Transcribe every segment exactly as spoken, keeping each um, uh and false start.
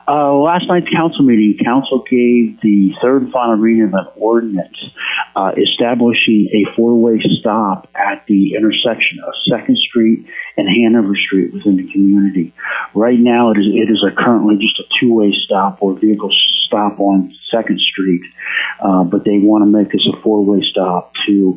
Uh, last night's council meeting, council gave the third and final reading of an ordinance uh, establishing a four-way stop at the intersection of Second Street and Hanover Street within the community. Right now, it is it is a currently just a two-way stop where vehicles stop on Second Street, uh, but they want to make this a four-way stop to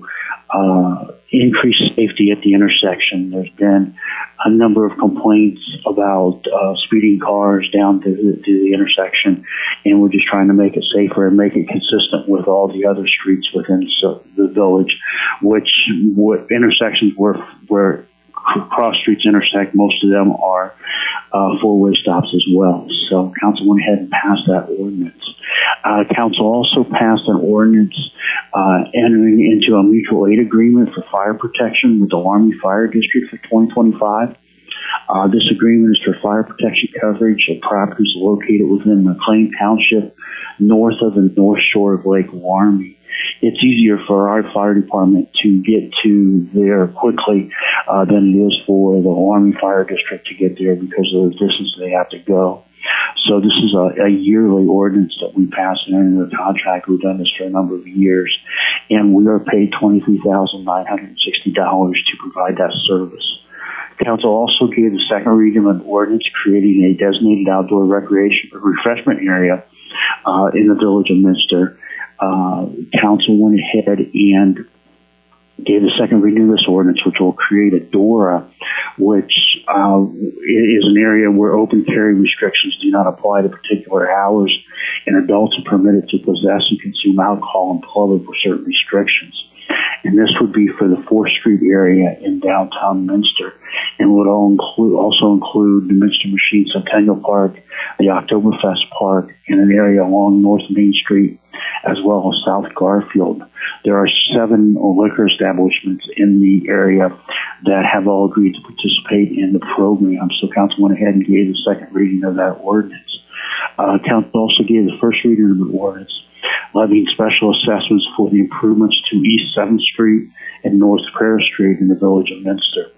uh, increase safety at the intersection. There's been a number of complaints about uh, speeding cars down to the, to the intersection, and we're just trying to make it safer and make it consistent with all the other streets within so, the village, which what intersections where where cross streets intersect, most of them are uh, four-way stops as well. So council went ahead and passed that ordinance. Uh, council also passed an ordinance uh, entering into a mutual aid agreement for fire protection with the Laramie Fire District for twenty twenty-five. Uh, this agreement is for fire protection coverage of properties located within McLean Township, north of the North Shore of Lake Laramie. It's easier for our fire department to get to there quickly uh, than it is for the Laramie Fire District to get there because of the distance they have to go. So this is a, a yearly ordinance that we pass and enter into the contract. We've done this for a number of years, and we are paid twenty-three thousand nine hundred sixty dollars to provide that service. Council also gave the second reading of an ordinance creating a designated outdoor recreation or refreshment area uh, in the village of Minster. Uh, council went ahead and gave the second reading of this ordinance, which will create a DORA, which uh, is an area where open carry restrictions do not apply to particular hours, and adults are permitted to possess and consume alcohol in public with certain restrictions. And this would be for the fourth Street area in downtown Minster, and would all include, also include the Minster Machine Centennial Park, the Oktoberfest Park, and an area along North Main Street, as well as South Garfield. There are seven liquor establishments in the area that have all agreed to participate in the program. So council went ahead and gave the second reading of that ordinance. Uh, council also gave the first reading of the ordinance, levying special assessments for the improvements to East seventh Street and North Prairie Street in the village of Minster.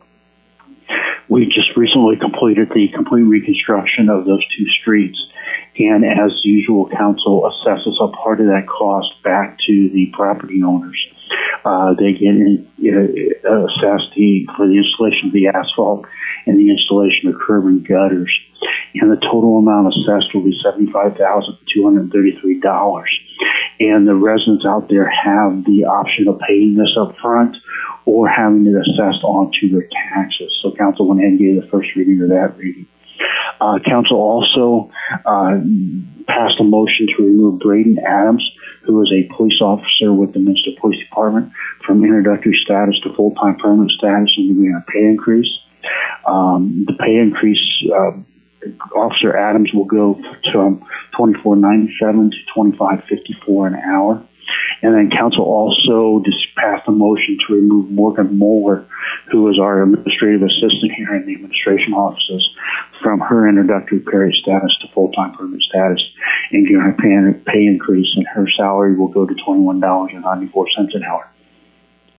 We just recently completed the complete reconstruction of those two streets, and as usual, council assesses a part of that cost back to the property owners. Uh, they get in, uh, assessed the, for the installation of the asphalt and the installation of curb and gutters, and the total amount assessed will be seventy-five thousand two hundred thirty-three dollars. And the residents out there have the option of paying this up front or having it assessed onto their taxes. So council went ahead and gave the first reading of that reading. Uh, council also uh, passed a motion to remove Braden Adams, who is a police officer with the Minster Police Department, from introductory status to full-time permanent status and giving a pay increase. Um, the pay increase, uh, Officer Adams will go from twenty-four ninety-seven to twenty-five fifty-four an hour. And then council also just passed a motion to remove Morgan Moeller, who is our administrative assistant here in the administration offices, from her introductory period status to full-time permanent status, and give her a pay, pay increase, and her salary will go to twenty-one dollars and ninety-four cents an hour.